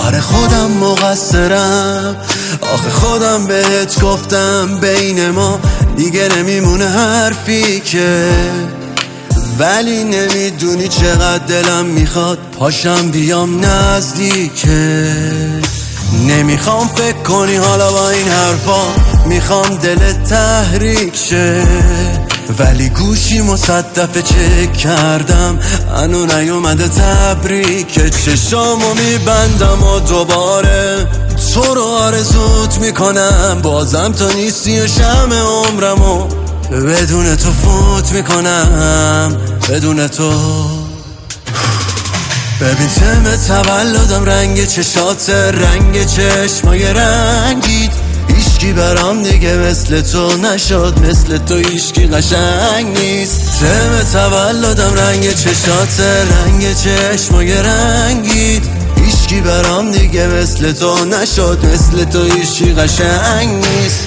آره خودم مقصرم، آخه خودم بهت گفتم بین ما دیگه نمیمونه حرفی که، ولی نمیدونی چقدر دلم میخواد پاشم بیام نزدیکه. نمیخوام فکر کنی حالا با این حرفا، میخوام دلت تحریک شه، ولی گوشی مصدفه چک کردم هنو نیومده تبریک. چشامو میبندم و دوباره تو رو آرزوت میکنم، بازم تو نیستی و شمع عمرمو بدون تو فوت میکنم، بدون تو. ببین تم تولدم، رنگ چشات، رنگ چشمای رنگید، هیچکی برام دیگه مثل تو نشد، مثل تو هیچکی قشنگ نیست. تم تولدم، رنگ چشات، رنگ چشمای رنگید، هیچکی برام دیگه مثل تو نشد، مثل تو هیچکی قشنگ نیست.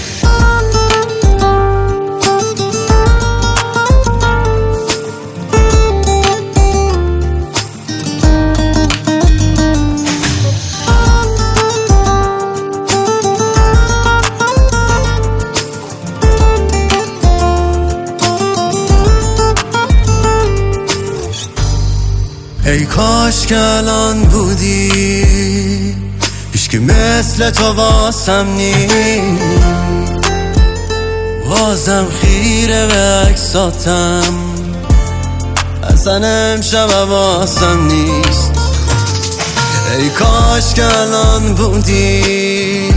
ای کاش که الان بودی، هیچکی مثل تو واسم نیست، بازم خیره به عکساتم، اصلا امشب واسم نیست. ای کاش که الان بودی،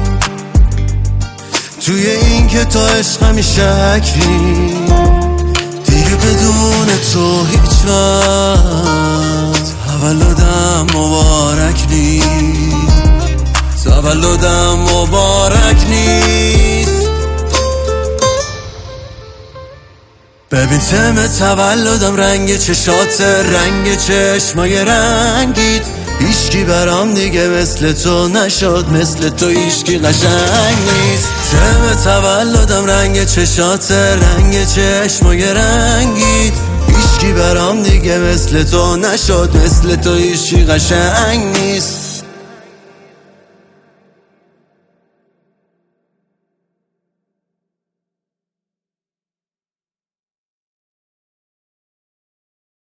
توی این که تو عشقمی شکلی، دیگه بدون تو هیچ وقت تولدم مبارک نیست، تولدم مبارک نیست. ببین تم تولدم، رنگ چشات، رنگ چشمای رنگید، هیچکی برام دیگه مثل تو نشد، مثل تو هیچکی قشنگ نیست. تم تولدم، رنگ چشات، رنگ چشمای رنگید، هیچکی برام دیگه مثل تو نشد، مثل تو هیچکی قشنگ نیست.